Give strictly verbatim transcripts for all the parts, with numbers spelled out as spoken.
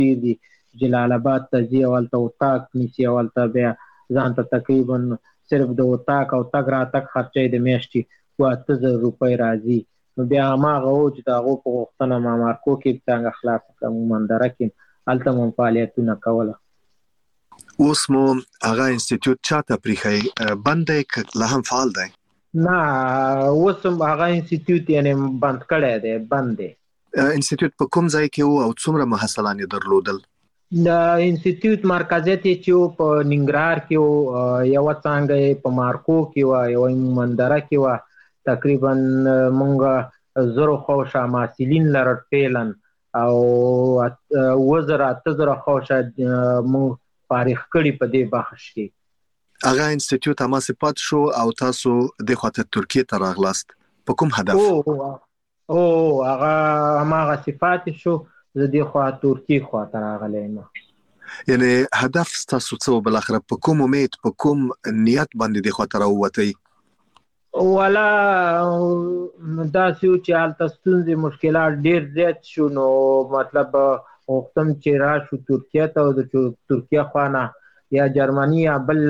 ډیر دي. جلال آباد ته ځي او هلته اتاق نیسي او هلته بیا ځان ته تقریبا صرف د اتاق او تګ راتګ خرچه یې د میاشتې اووه اته زره روپۍ راځي. نو بیا هماغه و چې د هغو په غوښتنه ما مارکو کې څنګه خلاصه کړم، مومندره کې هلته مو فعالیتونه کوله. اوس مو هغه انسټیټیوټ چاته پریښی بند دی که لا هم فعال دی؟ نه اوس هم هغه انسټیټیوټ یعنې بند کړی دی، بند دی. انسټیټیوټ په کوم ځای کې و او څومره محصلان یې درلودل؟ د انسټیټیوټ مرکزیت یې چې و په ننګرهار کې و، یوه څانګه یې په مارکو کې وه، یوه یې مومندره کې وه. تقریبا مونږ زرو خوشه محصلین لرل فعلا او اووه زره اته زره خوشه مونږ فارغ کړي په دې بخش کې. هغه انسټیټیوټ هماسې پات شو او تاسو دې خواته ترکیې ته راغلاست په کوم هدف؟ او هغه هماغسې پاتې شو، زه دې خوا ترکیې خواته راغلی یم. یعنې هدف ستاسو څه و بالاخره؟ په کوم امید په کوم نیت باندې دې خواته راووتئ؟ والا داسې و چې هلته ستونزې مشکلات ډېر زیات شو، نو مطلب غوښتم چې راشو ترکیې ته او د ترکیې خوا نه یا جرمني یا بل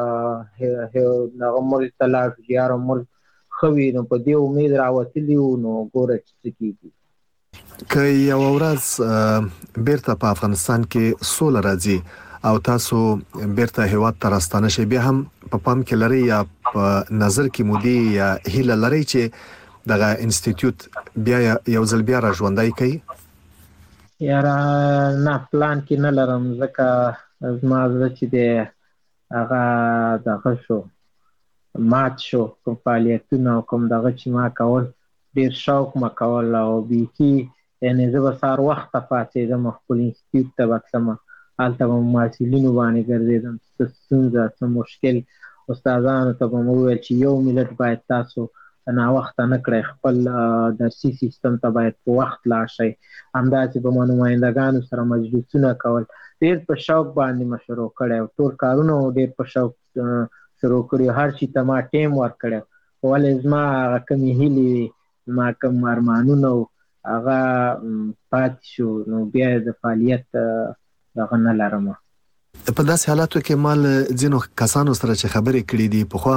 هغه ملک ته لاړ شو چې یاره ملک ښه وي. نو په دې امید راوتلي وو، نو ګوره چې څه کېږي. که یوه ورځ بیرته په افغانستان کې سوله راځي او تاسو بیرته هیواد ته راستانه شئ، بیا هم په پام کې لرئ یا په نظر کې مودي یا هیله لرئ چې دغه انسټیټیوټ بیا یو ځل بیا را ژوندی کوي؟ یاره نه، پلان کې نه لرم، ځکه زما زړه چې دی هغه دغه شو، مات شو. کوم فعالیتونه او کوم دغه چې ما کول ډېر شوق ما کول او بیخي یعنې زه به سهار وخته پاڅېدم خپل انسټیټیوټ ته به تلم، هلته به محصلینو باندې ګرځېدم، څه ستونزه څه مشکل استادانو ته به مو وویل چې یو منټ باید تاسو ناوخته نه کړئ، خپل درسي سیستم ته باید په وخت لاړ شئ. همداسې به مو نمایندګانو سره مجلسونه کول. ډېر په شوق باندې مې شروع کړی او ټول کارونه ډېر په شوق شروع کړي، هر شي ته ما ټیم ورکړی. ولې زما هغه کمې هیلې وي، زما کوم ارمانونه و هغه پاتې شو، نو بیا د فعالیت دغه نه لرم. په داسې حالاتو کې ما له ځینو کسانو سره چې خبرې کړي دي پخوا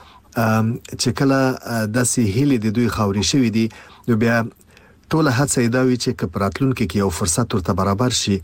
چې کله داسې هیلې د دوی خاورې شوي دي، نو بیا ټوله هڅه یې دا وي چې که په راتلونکي کې یو فرصت ورته برابر شي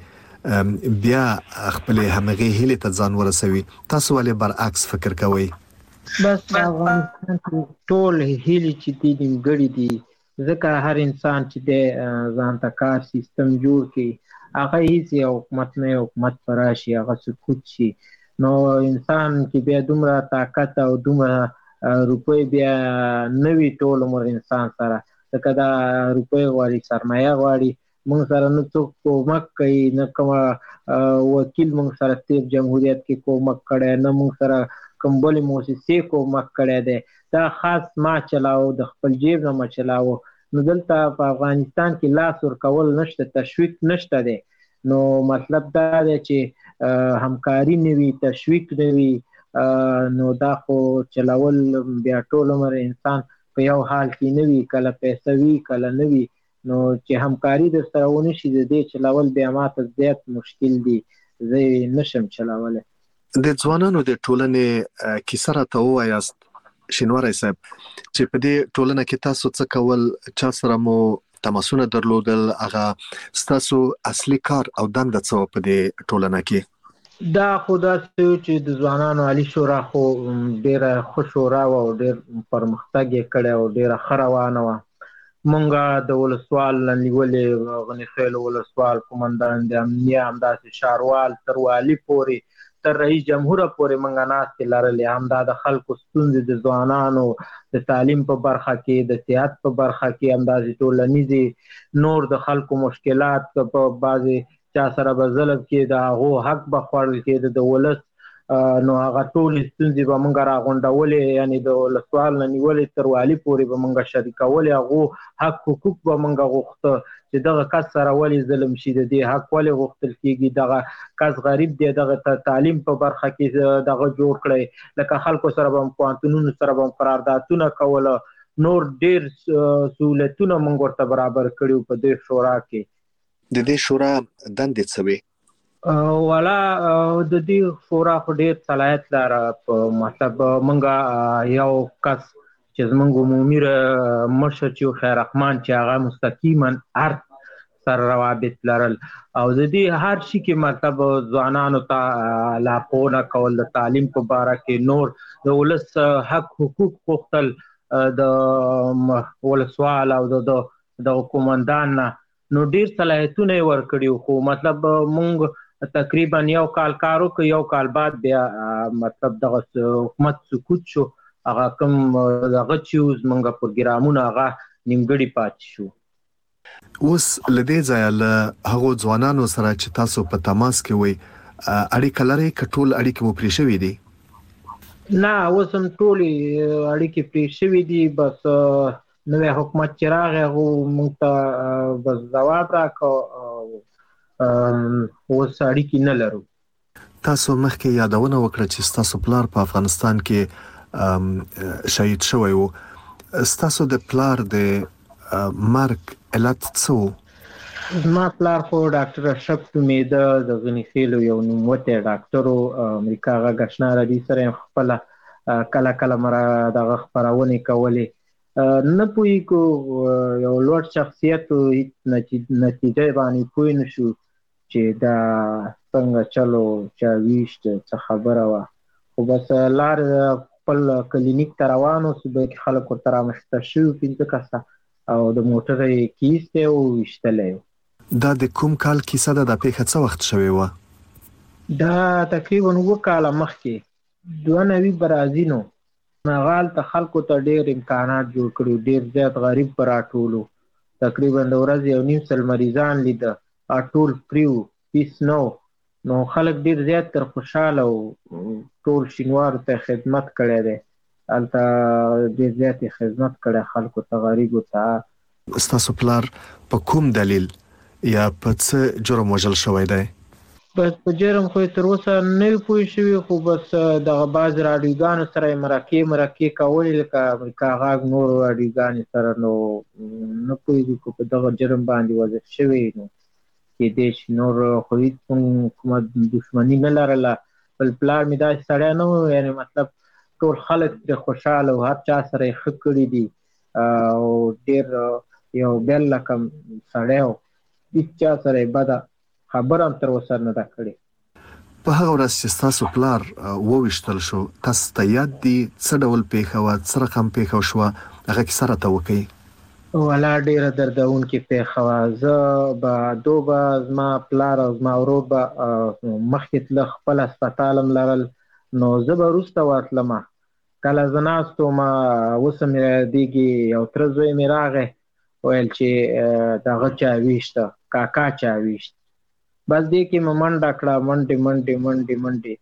بیا خپلې همغې هیلې ته ځان ورسوي. تاسو ولې برعکس فکر کوئ؟ بس افغانستان کې ټول هیلې چې دي نیمګړي دي، ځکه هر انسان چې دی ځان ته کار سیستم جوړ کړي، هغه هیڅ یو حکومت نه یو حکومت به راشي هغه سقوط شي. نو انسان کې بیا دومره طاقت او دومره روپۍ بیا نه وي ټول عمر انسان سره، ځکه دا روپۍ غواړي، سرمایه غواړي. موږ سره نه څوک کومک کوي، نه کومه وکیل موږ سره تیر جمهوریت کې کومک کړی، نه موږ سره کوم بلې موسسې کومک کړی دی. دا خاص ما چلاو، د خپل جیب نه ما چلاو. نو دلته په افغانستان کې لاس ورکول نشته، تشویق نشته دی. نو مطلب دا دی چې همکاري نه وي، تشویق نه وي، نو دا خو چلول بیا ټول عمر انسان په یو حال کې نه وي، کله پیسه وي کله نه وي. نو چې همکاري در سره ونه شي، د دې چلول بیا ماته زیات مشکل دي، زه یې نشم چلولی. د ځوانانو د ټولنې کیسه راته ووایاست شینواری صاحب، چې په دې ټولنه کې تاسو څه کول، چا سره مو تماسونه درلودل، هغه ستاسو اصلي کار او دنده څه په دې ټولنه کې؟ دا خو داسې چې د ځوانانو عالي شورا خو ډېره ښه شورا وه او ډېر پرمختګ یې کړی او ډېره ښه روانه وه. مونږ د ولسوال نه نیولې، غني خیل ولسوال، قومندان د امنیه، همداسې ښاروال تر والي پورې، تر رئیس جمهوره پورې مونږ ناستې لرلې. همدا د خلکو ستونزې د ځوانانو د تعلیم په برخه کې، د صحت په برخه کې، همداسې ټولنیزې نور د خلکو مشکلات، په بعضې چا سره به ظلم کې د هغو حق به خوړل کېده د ولس، نو هغه ټولې ستونزې به مونږ راغونډولې، یعنې د ولسوال نه نیولې تر والي پورې به مونږ شریکولې. هغو حق حقوق به مونږ غوښته چې دغه کس سره ولې ظلم شي، د دې حق ولې غوښتل کېږي، دغه کس غریب دی، دغه تعلیم په برخه کې دغه جوړ کړی، لکه خلکو سره به هم پوهنتونونو سره به هم قراردادونه کوله، نور ډېر سهولتونه مونږ ورته برابر کړي په دې شورا کې. د دې شورا دندې څه وي؟ والا د دې شورا خو ډېر صلاحیت لري په مطلب مونږه یو کس چې زمونږ عمومي مشر چې خیر رحمان چې هغه مستقیما هر سره روابط لرل او د دې هر شي کې مطلب ځوانانو ته لارښوونه کول د تعلیم په باره کې نور د ولس حق حقوق غوښتل د ولسوال او د د قومندان نه نو ډېر صلاحیتونه یې ورکړي خو مطلب مونږ تقریبا یو کال کار وکړو یو کال بعد بیا مطلب دغه حکومت سقوط شو هغه کوم دغه چې زمونږ پروګرامونه هغه نیمګړي پاتې شو. اوس له دې ځایه له هغو ځوانانو سره چې تاسو په تماس کې وئ اړیکه لرئ که ټول اړیکې مو پرې شوي دي؟ نه اوس هم ټولې اړیکې پرې شوي دي بس نوی حکومت چې راغی هغو موږ ته بس ځواب راکړ اوس اړیکې نه لرو. تاسو مخکې یادونه وکړه چې ستاسو پلار په افغانستان کې شهید شوی و. ستاسو د پلار د مرګ علت څه و؟ زما پلار خو ډاکټر اشرف تومیده د غنیخیلو یو نوموتی ډاکټر و. امریکا غږ اشنا راډیو سره خپله کله کله مره دغه خپرونې کولې. نه پوهېږو یو لوړ شخصیت و هېڅ نتیجه باندې پوه نه شو چې دا څنګه چلو چا ویشت څه خبره وه خو بس لار خپل کلینیک ته روان اوسو به کې خلک ورته رامخته شوي پنځه کسه او د موټر یې کیستی و ویشتلی و. دا د کوم کال کیسه ده؟ دا پیښه څه وخت شوې وه؟ دا تقریبا اووه کاله مخکې دوه نوي برازینو هغه هلته خلکو ته ډېر امکانات جوړ کړي ډېر زیات غریب به راټول و. تقریبا د ورځې یو نیم سل مریضان لیده ټول فری و فیس نه و نو خلک ډېر زیات تر خوشحاله و. ټول شینوارو ته خدمت کړی دی هلته ډېر زیات یې خدمت کړی خلکو ته غریبو ته. ستاسو پلار په کوم دلیل یا په څه جرم وژل شوی دی؟ بس په جرم خو یې تر اوسه نه وي پوه شوي خو بس دغه بعض راډیوګانو سره یې مرکې مرکې کولې لکه امریکا غږ نورو راډیوګانې سره نو نه پوهېږو که په دغه جرم باندې وضع شوی نو کېدی شي نور خو هېڅ کومه دښمني نه لرله. بل پلار مې داسې سړی نه و یعنې مطلب ټول خلک پرې خوشحاله و هر چا سره یې ښه کړي دي او ډېر یو بل لکه سړی و هېڅ چا سره یې بده خبره هم تر اوسه نه ده کړې. په هغه ورځ چې ستاسو پلار وویشتل شو تاسو ته یاد دي څه ډول پیښه وه څه رقم پیښه شوه هغه کیسه راته وکړئ. والا ډېره دردونکې پیښه وه. زه به دو به زما پلار او زما ورور به مخکې تله خپل هسپتال هم لرل نو زه به وروسته ورتلمه. کله زه ناست وم اوس مې یادېږي یو تره زوی مې راغی ویل چې دغه چا ویشته کاکا چا ویشت. بس دې کې مې منډه کړه منډې منډې منډې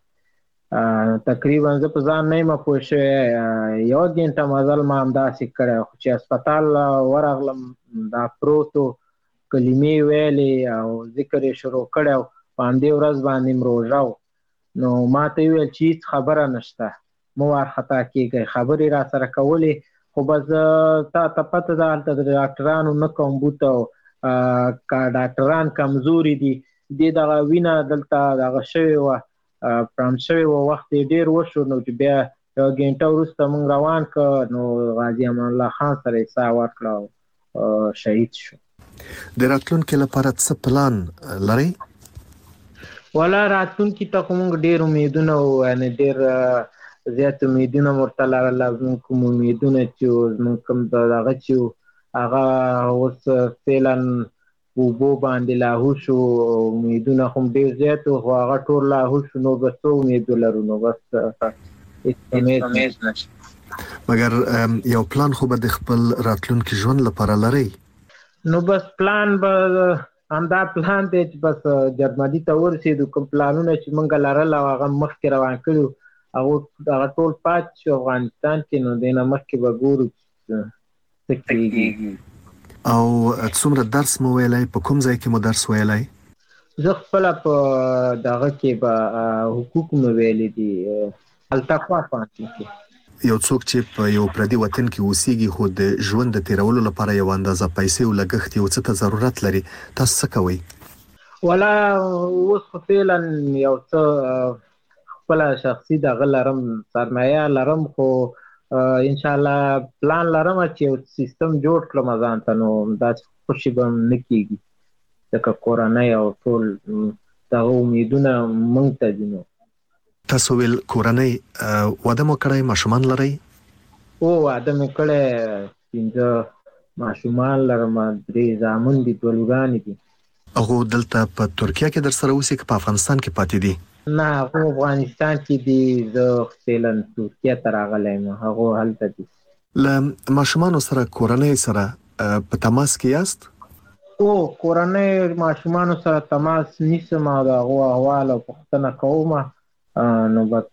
منډې تقریبا زه په ځان نه یم پوه شوی یو ګنټه مزل ما همداسې کړی خو چې هسپتال ورغلم دا پروت و کلمې ویلې او ذکر یې شروع کړی و په همدې ورځ باندې م روژه و نو ما ته یې ویل چې هېڅ خبره نشته مه وارخطا کېږئ خبرې را سره کولې خو بس تا ته پته ده هلته د ډاکټرانو نه کوم بوته و که ډاکټران کمزوري دي دې دغه وینه دلته دغه شوې وه پرم شوی و وخت یې ډېر وشو نو چې بیا یو ګنټه وروسته موږ روان که نو غازي امان الله خان سره یې ساه ورکړه او شهید شو. د راتلونکي لپاره څه پلان لرئ؟ والا راتلونکي ته خو موږ ډېر امیدونه و یعنې ډېر زیات امیدونه مو ورته لرله. زموږ کوم امیدونه چې زموږ کوم دغه چې هغه اوس فعلا اوبو باندې لاهو شو امیدونه خو ډېر زیات و خو هغه ټول لاهو شو نو بس څه امید ولرو نو بس هېڅ امید نشته. مګر یو پلان خو به د خپل راتلونکي ژوند لپاره لرئ؟ نو بس پلان به همدا پلان دی چې بس جرمني ته ورسېدو کوم پلانونه چې موږ لرل او هغه مخکې روان کړي هغه ټول پاتې شو افغانستان کې نو دې نه مخکې به ګورو څه کېږي. او څومره درس مو ویلی په کوم ځای کې مو درس ویلی؟ زه خپله په دغه کې به حقوق مو ویلی دي التقوا پوهنتون کې. یو څوک چې په یو پردي وطن کې اوسېږي خو د ژوند د تېرولو لپاره یو اندازه پیسې او لګښت یو څه ته ضرورت لري تاسو څه کوئ؟ ولا اوس خو فعلا یو څه خپله شخصي دغه لرم، سرمایه لرم، خو ان شاء الله پلان لرم چې یو سیستم جوړ کړم ځان ته، نو داسې خوشي به نه کېږي ځکه کورنۍ او ټول دغه امیدونه موږ ته دي. نو تاسو ویل کورنۍ واده مو کړی، ماشومان لرئ؟ او واده مې کړی، پنځه ماشومان لرم، درې زامن دي، دوه لورانې دي. هغه دلته په ترکیه کې در سره اوسي که په افغانستان کې پاتې دي؟ نه، هغه افغانستان کې دي، زه فعلا ترکیه ته راغلی یم، هغه هلته دي. له ماشومانو سره کورنۍ سره په تماس کې یاست؟ او کورنۍ ماشومانو سره تماس نیسم او د هغو احوال او پوښتنه کوم، نو بس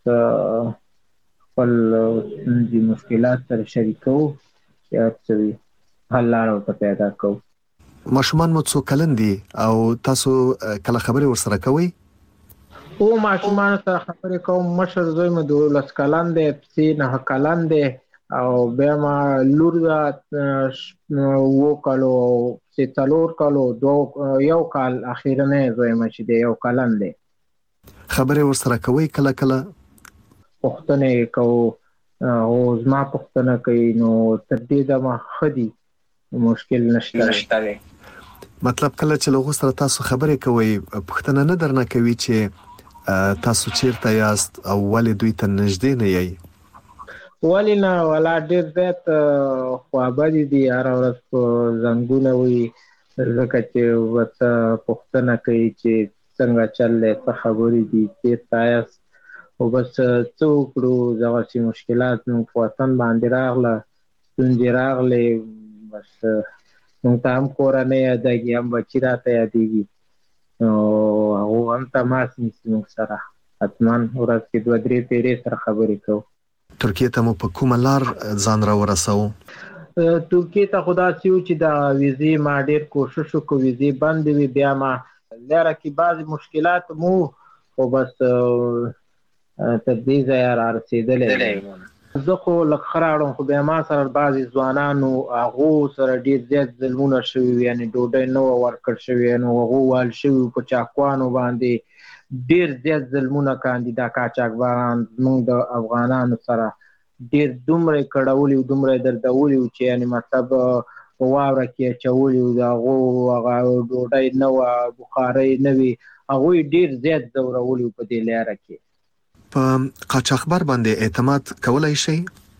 خپل ستونزې مشکلات سره شریکوو چې هر څه وي حل لاره ورته پیدا کوو. ماشومان مو څو کلن دي او تاسو کله خبرې ورسره کوئ؟ او ماشومان سره خبرې کوم، مشر زوی مې دولس کلن دی، پسې نهه کلن دی، او بیا ما لور ده اووه کالو، پسې څلور کالو، یو کال اخیرنی زوی مې چې دی یو کلن دی. خبرې ورسره کوئ کله کله؟ پوښتنې کوو او زما پوښتنه کوي، نو تر دې دمه ښه دي، مشکل نشته دی. مطلب کله چې له هغو سره تاسو خبرې کوئ پوښتنه نه درنه کوي چې تاسو چیرته یاست او ولې دوی ته نږدې نه یئ؟ ولې نه، ولا ډېر زیات خوابدي دي، هره ورځ په زنګونه وي، ځکه چې ورته پوښتنه کوي چې څنګه چل دی، څه خبرې دي، چیرته یاست، خو بس څه وکړو، دغسې مشکلات زموږ په وطن باندې راغله، ستونزې راغلې، بس موږ ته هم کورنۍ یادېږي، هم بچي راته یادېږي، نو هغو هم تماس نیسي موږ سره، حتما ورځ کې دوه درې پیرې سره خبرې کوو. ترکیې ته مو په کومه لار ځان را ورسوو؟ ترکیې ته خو داسې و چې د ویزې ما ډېر کوشش وکړو، ویزې بندې وې، بیا ما لاره کې بعضې مشکلات مو، خو بس تر دې ځایه را رسېدلی یم. زه خو لږ ښه راوړم، خو بیا ما سره بعضې ځوانانو هغو سره ډېر زیات ظلمونه شوي وي، یعنې ډوډۍ نه وه ورکړل شوې، نو هغو وهل شوي وو په چاقوانو باندې، ډېر زیات ظلمونه کاندي دا قاچاقبران زموږ د افغانانو سره، ډېر دومره یې کړولي وو، دومره یې دردولي وو چې یعنې مطلب په واوره کې یې اچولي وو، د هغو هغه ډوډۍ نه وه، بخارۍ نه وي، هغوی ډېر زیات ځورولي وو په دې لاره کې. په قاچاقبر باندې اعتماد کولای شئ؟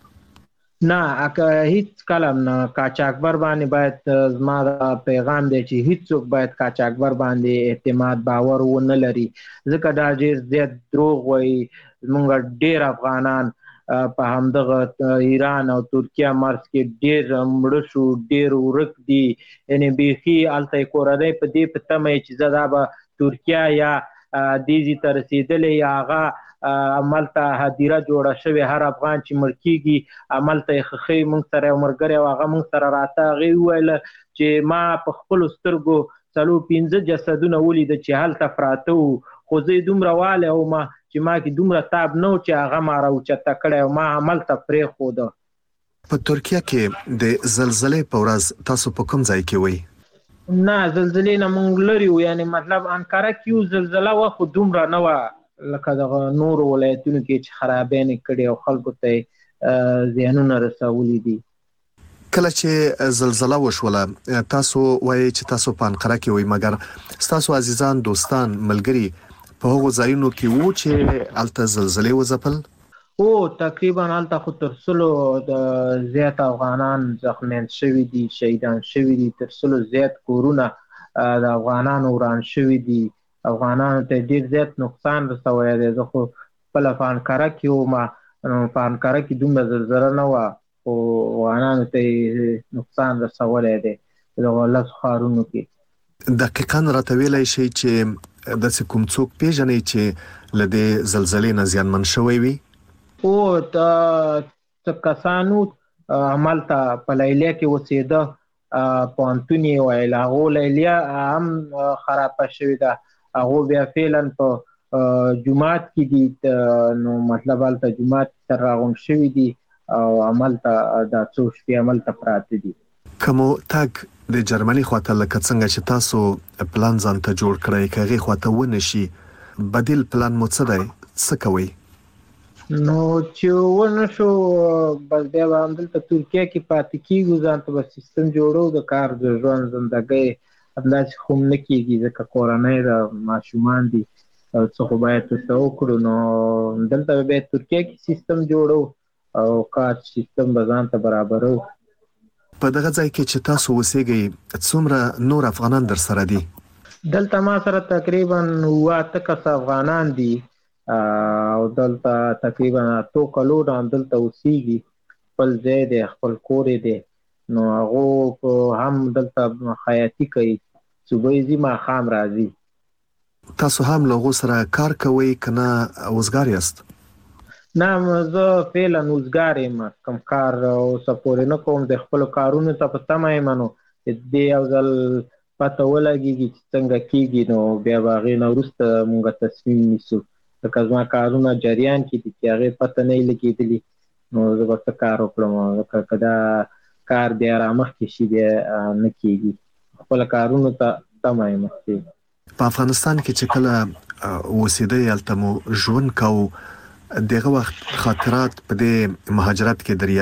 نه، هیڅ کله نه. قاچاقبر باندې باید زما دا پیغام دی چې هیڅوک باید قاچاقبر باندې اعتماد باور ونه لري، ځکه دا ډېر زیات دروغ وایي. زموږ ډېر افغانان په همدغه ایران او ترکیه مرز کې ډېر مړه شو، ډېر ورک دي، یعنې بیخي هلته یې کورنۍ په دې په تمه چې زه دا به ترکیه یا دې ځای ته رسېدلی، یا هغه عملته هدیره جوړه شوې، هر افغان چې مړ کېږي عملته یې خښوي. موږ سره یو ملګری او هغه موږ سره راته، هغې وویله چې ما په خپلو سترګو څلور پنځه جسدونه ولیده چې هلته پراته وو، خو زه یې دومره والی وم چې ما کې دومره تاب نه و چې هغه ما راوچته کړی او ما هملته پرېښوده. په ترکیه کې د زلزلې په ورځ تاسو په کوم ځای کې وئ؟ نه، زلزلې نه موږ لرې وو، یعنې مطلب انقره کې وو، زلزله وه خو دومره نه وه لکه دغه نورو ولایتونو کې چې خرابیانې کړي او خلکو ته یې زیانونه رسولي دي. کله چې زلزله وشوله تاسو وایئ چې تاسو په انقره کې وئ، مګر ستاسو عزیزان، دوستان، ملګري په هغو ځایونو کې وو چې هلته زلزلې وځپل؟ او تقریبا هلته خو تر سلو د زیات افغانان زخمیان شوي دي، شهیدان شوي دي، تر سلو زیات کورونه د افغانانو وران شوي دي، افغانانو ته ډېر زیات نقصان رسولی دی. زه خو خپله په انقره کې وم، په انقره کې دومره زلزله نه وه، خو افغانانو ته یې نقصان رسولی دی په دغو لسو ښارونو کې. دقیقاً راته ویلی شئ چې داسې کوم څوک پیژنئ چې له دې زلزلې نه زیانمن شوی وي؟ او څه کسانو هملته په لیلیه کې اوسېده، پوهنتون یې ویل، هغو لیلیه هم خرابه شوې ده، هغو بیا فعلا په جومات کې دي، نو مطلب هلته جومات سره راغونډ شوي دي او هملته دا څو شپې هملته پراته دي. کومو تاګ د جرمني خواته لکه څنګه چې تاسو پلان ځان ته جوړ کړی کغه خواته ونه شي بدیل پلان مو څه دی څه کوي نو چې ونه شو بس بیا هم دلته ترکیه کې پاتې کیږو ځان ته سیستم جوړو د کار د ژوند زندګۍ همداسې خو نه کېږي ځکه کورنۍ د ماشومان دي څه خو باید ورته وکړو نو دلته بیا ترکیه کې سیستم جوړو او کار سیستم به ځان ته برابرو په دغه ځای کې چې تاسو اوسېږئ څومره نور افغانان در سره دي دلته ما سره تقریبا اووه اته کسه افغانان دي او دلته تقریبا اتو کلونه دلته اوسېږي خپل ځای دی خپل کور دی نو هغه هم دلته خیاطي کوي صبح ځي ماښام راځي تاسو هم له هغو سره کار کوئ که نه وزګار یاست نه زه فعلا وزګار یم کوم کار اوسه پورې نه کوم د خپلو کارونو ته په تمه یم نو دې یو ځل پته ولګېږي چې څنګه کېږي نو بیا به هغې نه وروسته مونږ تصمیم نیسو ځکه زما کارونه جریان کې دي چې هغې پته نه یې لګېدلي نو زه به څه کار وکړم ځکه که دا کار بیا رامخکې شي بیا نه کېږي خپلو کارونو ته تمه یم په افغانستان کې چې کله اوسېدئ هلته مو ژوند کوو دغه وخت خاطرات په دې مهاجرت کې در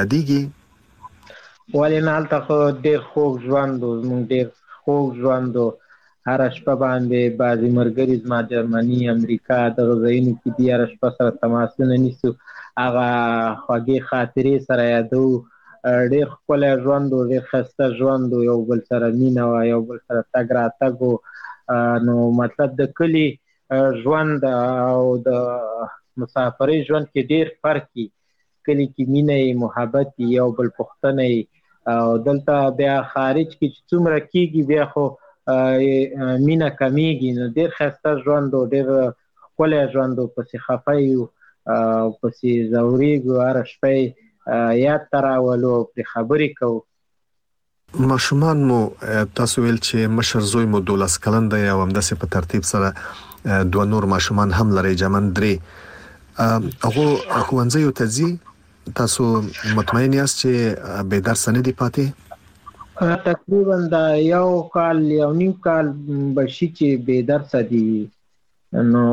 یادېږي ولې نه هلته خو ډېر خوږ ژوند و زموږ ډېر خوږ ژوند و هره شپه باندې بعضې ملګري زما جرمني امریکا دغه ځایونو کې دي هره شپه سره تماسونه نیسو هغه خوږې خاطرې سره یادو ډېر ښکلی ژوند و ډېر ښایسته ژوند و یو بل سره مینه وه یو بل سره تګ راتګ و نو مطلب د کلي ژوند او د مسافرۍ ژوند کې ډېر فرق وي کلي کې مینه یې محبت یې یو بل پوښتنه یې او دلته بیا خارج کې چې څومره کېږي بیا خو مینه کمیږي نو ډېر ښایسته ژوند و ډېر ښکلی ژوند و پسې خفه یو او پسې ځورېږو هره شپه یاد ته راولو او پرې خبرې کوو ماشومان مو تاسو ویل چې مشر زوی مو دولس کلن دی او همداسې په ترتیب سره دوه نور ماشومان هم لري جمن درې هغه ښوونځیو ته ځي تاسو مطمئن یاست چې بې درسه نه دي پاتې تقریبا دا یو کال یو نیم کال به شي چې بې درسه دي نو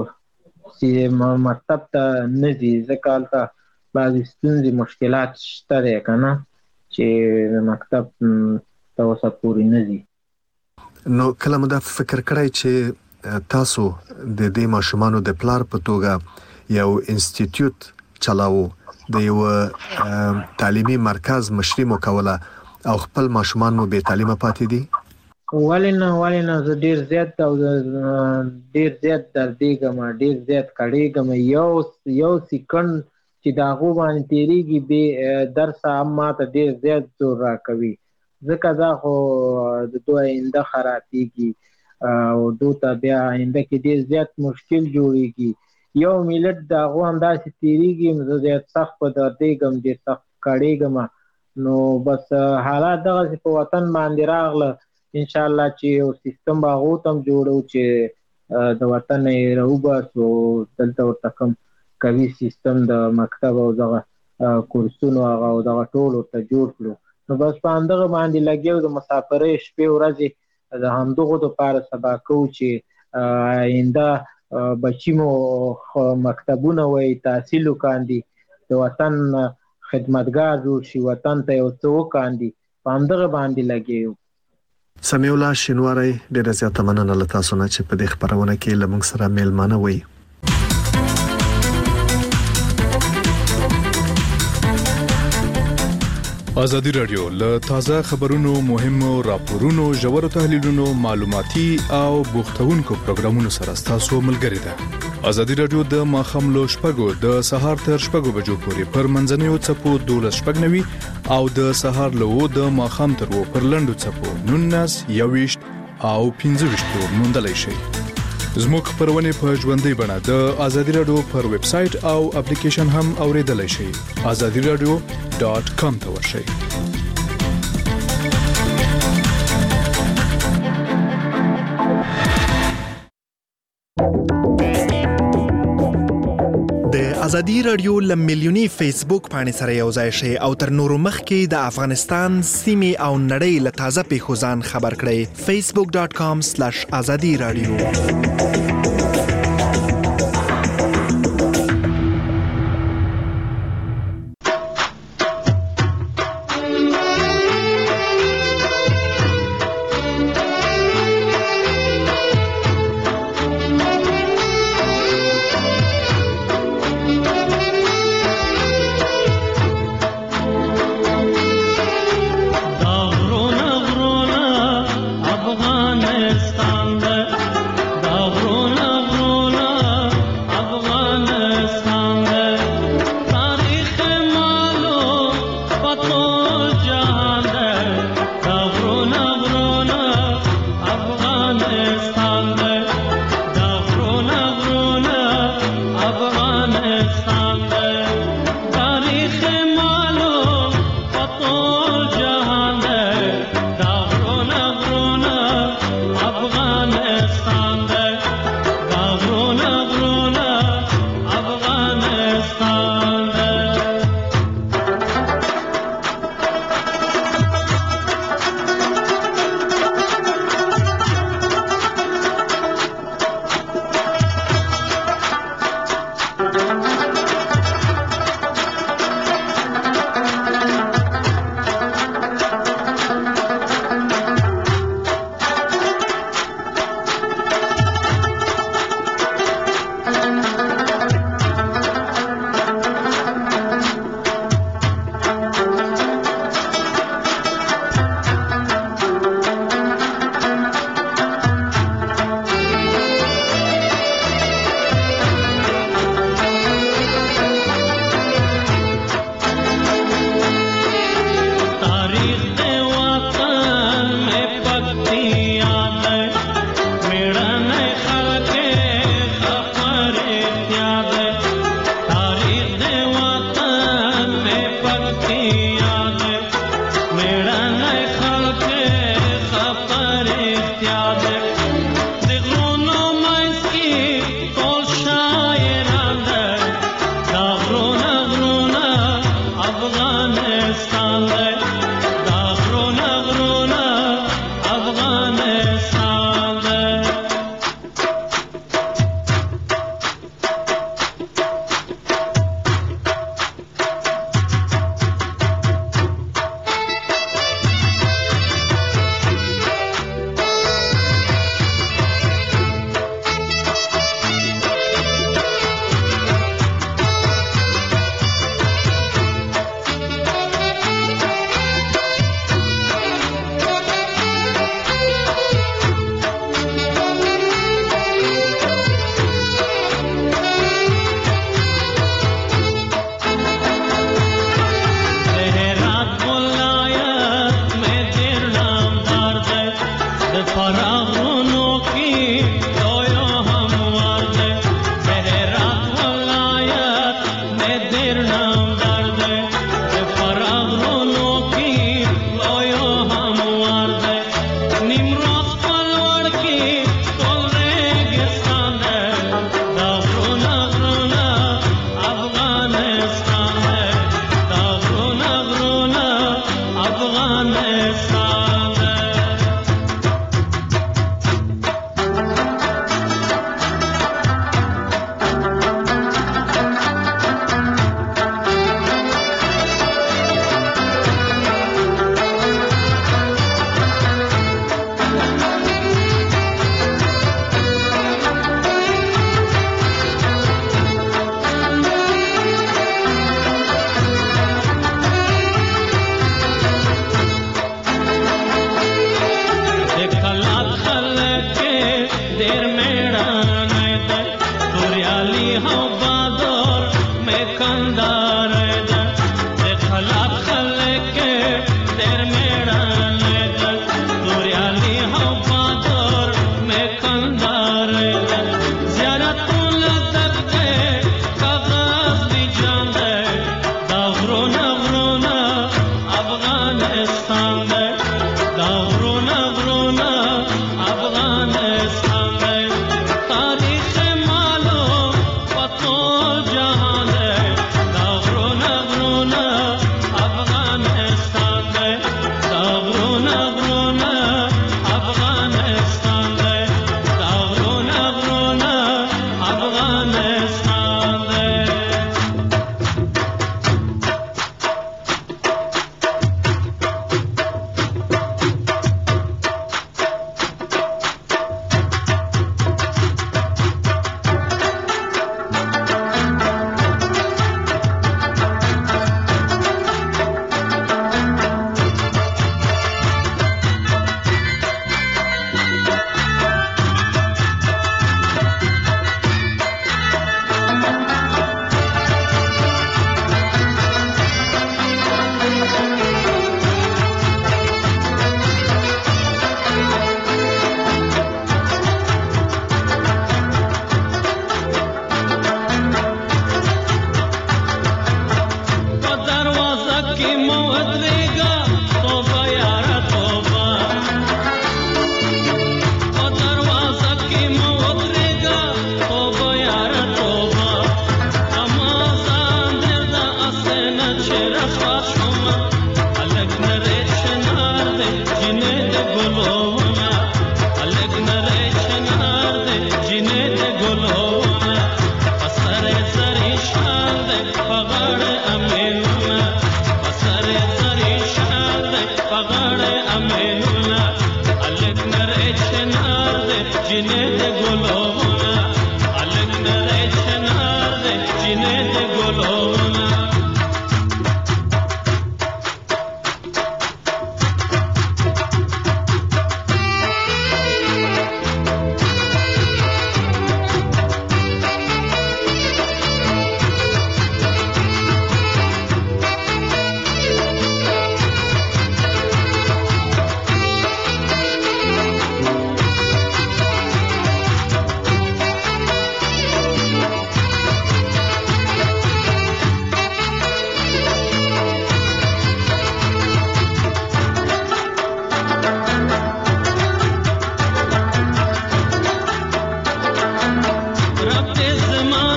چې مکتب ته نه ځي ځکه هلته بعضې ستونزې مشکلات شته دی که نه چې مکتب ته اوسه پورې نه ځي نو کله مو دا فکر کړی چې تاسو د دې ماشومانو د پلار په توګه یو انسټیټیوټ چلاو د یو تعلیمي مرکز مشري مو کوله او خپل ماشومان مو بې تعلیمه پاتې دي ولې نه ولې نه زه ډېر زیات او ډېر زیات دردېږم ډېر زیات کړېږم یو یو سیکنډ چې د هغو باندې تېرېږي بې درسه هم ماته ډېر زیات زور راکوي ځکه دا خو د دوی آینده خرابېږي او دوی ته بیا آینده کې ډېر زیات مشکل جوړېږي یو ملت د هغو همداسې تېرېږي زه زیات سخت په دردېږم ډېر سخت کړېږم نو بس حالات دغسې په وطن باندې راغله انشاءالله چې یو سیستم به هغو ته هم جوړو چې د وطن نه یې راوباسو دلته ورته کوم قوي سیستم د مکتب او دغه کورسونو هغه او دغه ټول ورته جوړ کړو نو بس په همدغه باندې لګیا د مسافرۍ شپې ورځې د همدغو دپاره سبا کوو چې آینده بچی مو مکتبونه وای تحصیل وکاندي د وطن خدمتګار جوړ شي وطن ته یو څه وکاندي په همدغه باندې لګیو سمیع الله شینواری ډېره زیاته مننه له تاسو نه چې په دې خپرونه کې له موږ سره میلمانه وئ ازادي رادیو له تازه خبرونو مهمو راپورونو ژورو تحلیلونو معلوماتي او بوختونکو پروګرامونو سره تاسو ملګری ده ازادي رادیو د ماخام لو شپږو د سهار تر شپږو بجو پورې پر منځنوي چپو دولس شپږنوي او د سهار لو د ماخام تر وو پر لندو چپو نونس یويشت او پنځه ویشت موندلای شي زموږ خبرونه په ژوندۍ بڼه د ازادي رادیو پر ویب سټ او اپلیکیشن هم اوریدلای شئ azadi radio dot com ته ورشئ د ازادي رادیو لملیونی فیسبوک باندې سره یو ځای شي او تر نورو مخکې د افغانستان سیمې او نړۍ له تازه پیښو ځان خبر کړئ facebook dot com slash azadi radio Afghanistan, the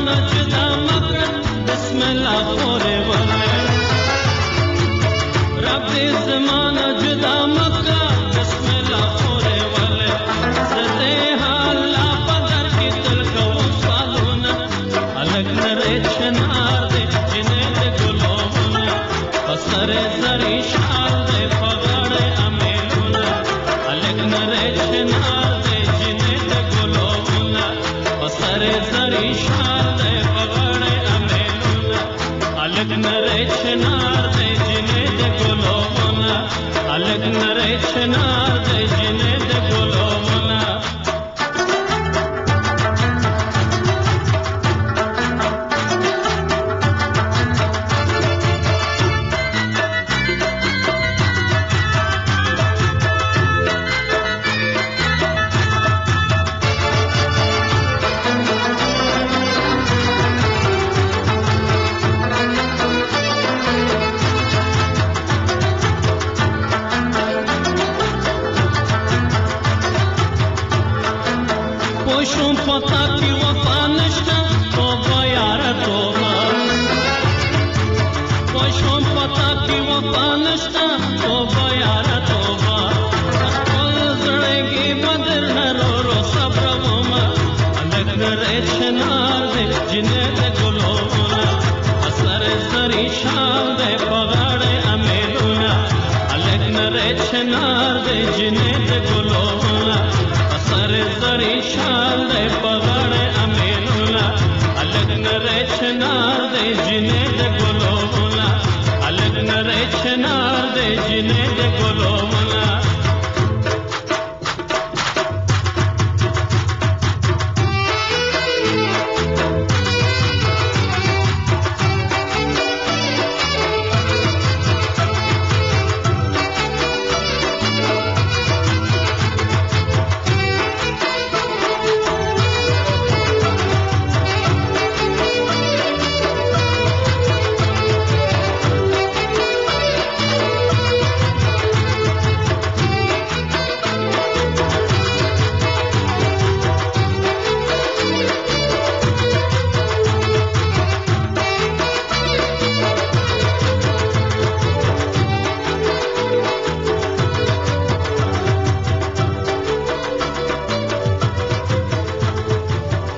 زمانہ جدا مکر بسم اللہ خورے والے رب دے زمانہ جدا مکر بسم اللہ خورے والے زدے حالا پدر کی تلکو سوالونا الگ نرے چنار دے جنے دے گلونا پسر زری شال دے پغڑے امیلونا الگ نرے چنار دے جنے دے گلونا پسر زری شال دے پغڑے امیلونا الگ نرے چنار دے جنے دے گلونا الگ نرے چنار دے جنے دے گلونا پتا کی وفا نشتا توبہ یار توبہ پوشم پتا کی وفا نشتا توبہ یار توبہ اقبال زڑگی بدر نرو رو صبر وما الگ نرے چنار دے جنے دے گلونا اثر زری شال دے پغاڑے امیلونا الگ نرے چنار دے جنے دے گلونا اثر زری شال دے پغاڑے امیلونا الگ نرے چنار